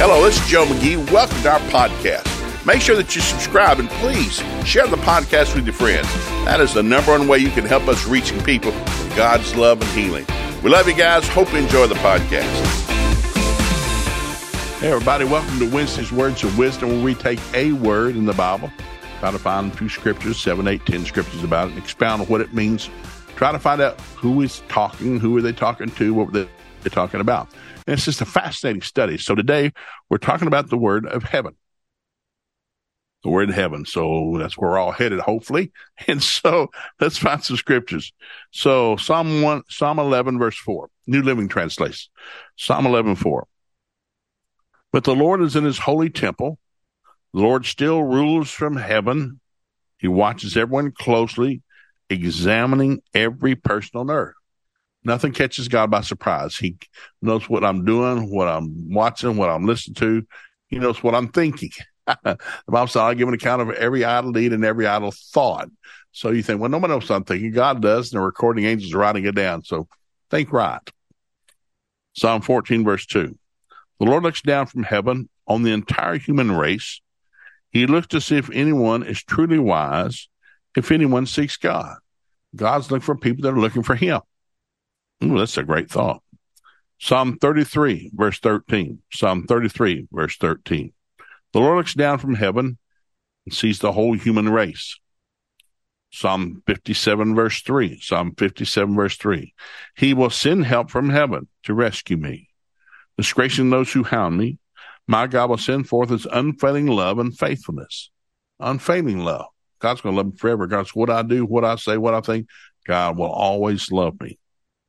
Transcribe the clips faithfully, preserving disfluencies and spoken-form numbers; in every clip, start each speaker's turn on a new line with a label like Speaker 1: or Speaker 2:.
Speaker 1: Hello, this is Joe McGee. Welcome to our podcast. Make sure that you subscribe and please share the podcast with your friends. That is the number one way you can help us reaching people with God's love and healing. We love you guys. Hope you enjoy the podcast. Hey, everybody. Welcome to Wednesday's Words of Wisdom, where we take a word in the Bible, try to find two scriptures, seven, eight, ten scriptures about it, and expound on what it means. Try to find out who is talking, who are they talking to, what were they talking about. And it's just a fascinating study. So today we're talking about the word of heaven. The word heaven. So that's where we're all headed, hopefully. And so let's find some scriptures. So Psalm one, Psalm eleven, verse four, New Living Translation. Psalm eleven, four. But the Lord is in his holy temple. The Lord still rules from heaven. He watches everyone closely, examining every person on earth. Nothing catches God by surprise. He knows what I'm doing, what I'm watching, what I'm listening to. He knows what I'm thinking. The Bible says, I'll give an account of every idle deed and every idle thought. So you think, well, nobody knows what I'm thinking. God does, and the recording angels are writing it down. So think right. Psalm fourteen, verse two. The Lord looks down from heaven on the entire human race. He looks to see if anyone is truly wise, if anyone seeks God. God's looking for people that are looking for him. Ooh, that's a great thought. Psalm thirty-three, verse thirteen. Psalm thirty-three, verse thirteen. The Lord looks down from heaven and sees the whole human race. Psalm fifty-seven, verse three. Psalm fifty-seven, verse three. He will send help from heaven to rescue me, disgracing those who hound me. My God will send forth his unfailing love and faithfulness. Unfailing love. God's going to love me forever. God's what I do, what I say, what I think. God will always love me.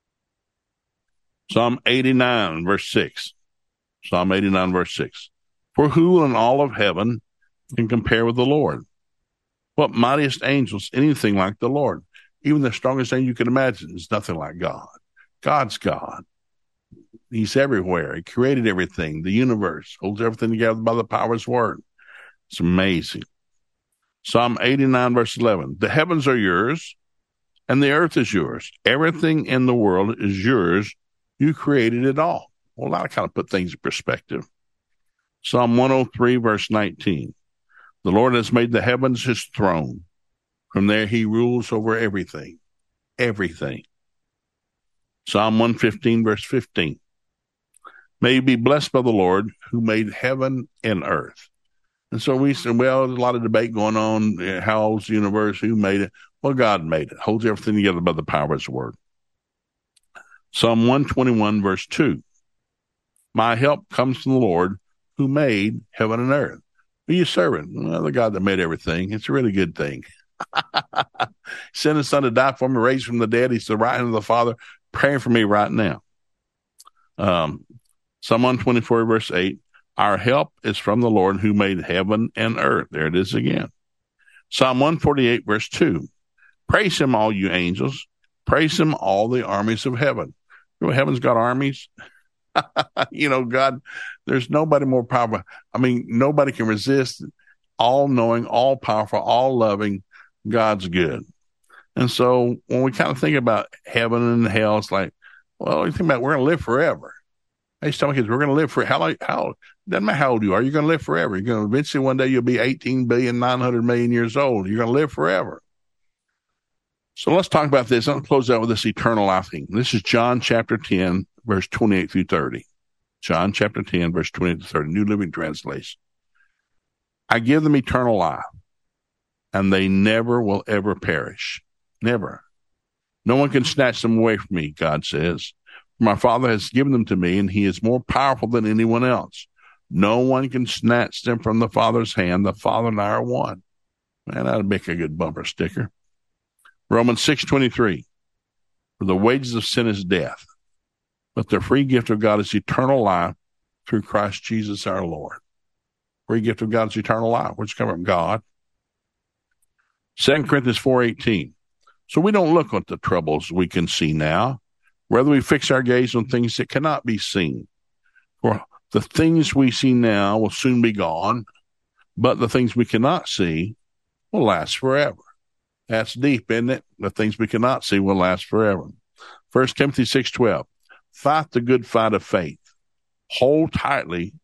Speaker 1: Psalm eighty-nine, verse six. Psalm eighty-nine, verse six. For who in all of heaven can compare with the Lord? What mightiest angels, anything like the Lord? Even the strongest thing you can imagine is nothing like God. God's God. He's everywhere. He created everything. The universe holds everything together by the power of his word. It's amazing. Psalm eighty-nine, verse eleven. The heavens are yours, and the earth is yours. Everything in the world is yours. You created it all. Well, I kind of put things in perspective. Psalm one oh three, verse nineteen. The Lord has made the heavens his throne. From there he rules over everything. Everything. Psalm one fifteen, verse fifteen. May you be blessed by the Lord who made heaven and earth. And so we said, well, there's a lot of debate going on. How old's the universe? Who made it? Well, God made it. Holds everything together by the power of his word. Psalm one twenty-one, verse two. My help comes from the Lord who made heaven and earth. Who are you serving? Well, the God that made everything. It's a really good thing. Sent his son to die for me, raised from the dead. He's the right hand of the Father, praying for me right now. Um, Psalm one twenty-four, verse eight. Our help is from the Lord who made heaven and earth. There it is again. Psalm one forty-eight, verse two. Praise him, all you angels. Praise him, all the armies of heaven. You know, heaven's got armies. You know, God, there's nobody more powerful. I mean, nobody can resist. All-knowing, all-powerful, all-loving. God's good. And so when we kind of think about heaven and hell, it's like, well, you think about we're going to live forever. I used to tell my kids, we're going to live for how long? How doesn't matter how old you are. You're going to live forever. You're going to eventually one day you'll be eighteen billion nine hundred million years old. You're going to live forever. So let's talk about this. I'll close out with this eternal life thing. This is John chapter ten, verse twenty-eight through thirty. John chapter ten, verse twenty-eight to thirty, New Living Translation. I give them eternal life, and they never will ever perish. Never. No one can snatch them away from me, God says. My Father has given them to me, and he is more powerful than anyone else. No one can snatch them from the Father's hand. The Father and I are one. Man, that'd make a good bumper sticker. Romans six twenty-three. For the wages of sin is death, but the free gift of God is eternal life through Christ Jesus our Lord. Free gift of God is eternal life, which comes from God. Second Corinthians four eighteen. So we don't look at the troubles we can see now. Rather, we fix our gaze on things that cannot be seen. For the things we see now will soon be gone, but the things we cannot see will last forever. That's deep, isn't it? The things we cannot see will last forever. First Timothy six twelve. Fight the good fight of faith. Hold tightly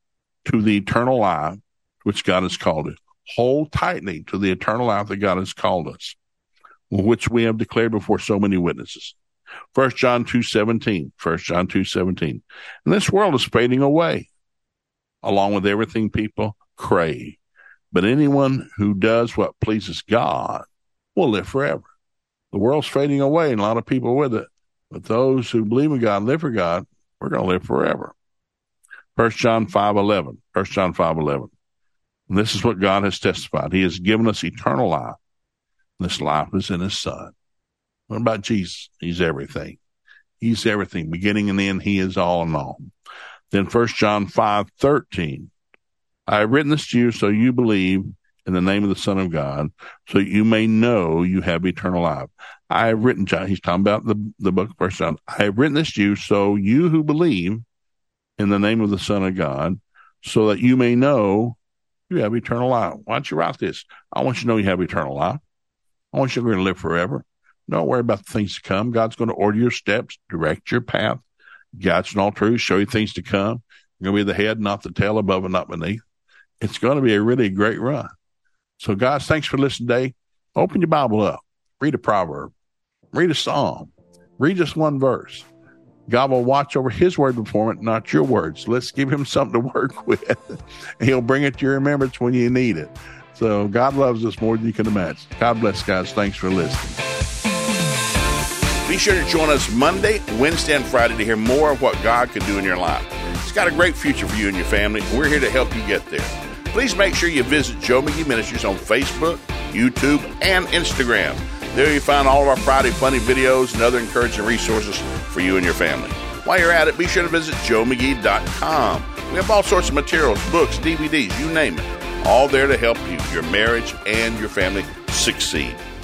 Speaker 1: to the eternal life which God has called us. Hold tightly to the eternal life that God has called us, which we have declared before so many witnesses. First John two seventeen. First John two seventeen. And this world is fading away, along with everything people crave. But anyone who does what pleases God will live forever. The world's fading away, and a lot of people with it. But those who believe in God and live for God, we're going to live forever. First John five eleven. First John five eleven. And this is what God has testified. He has given us eternal life. This life is in his Son. What about Jesus? He's everything. He's everything. Beginning and end, he is all in all. Then First John five thirteen. I have written this to you so you believe in the name of the Son of God, so you may know you have eternal life. I have written, John, he's talking about the, the book of First John. I have written this to you so you who believe in the name of the Son of God, so that you may know you have eternal life. Why don't you write this? I want you to know you have eternal life. I want you to live forever. Don't worry about the things to come. God's going to order your steps, direct your path, guide you in all truth, show you things to come. You're going to be the head, not the tail, above and not beneath. It's going to be a really great run. So, guys, thanks for listening today. Open your Bible up. Read a proverb. Read a psalm. Read just one verse. God will watch over his word to perform it, not your words. Let's give him something to work with. He'll bring it to your remembrance when you need it. So God loves us more than you can imagine. God bless, guys. Thanks for listening. Be sure to join us Monday, Wednesday, and Friday to hear more of what God can do in your life. He's got a great future for you and your family, and we're here to help you get there. Please make sure you visit Joe McGee Ministries on Facebook, YouTube, and Instagram. There you find all of our Friday funny videos and other encouraging resources for you and your family. While you're at it, be sure to visit joe mcgee dot com. We have all sorts of materials, books, D V Ds, you name it, all there to help you, your marriage, and your family succeed.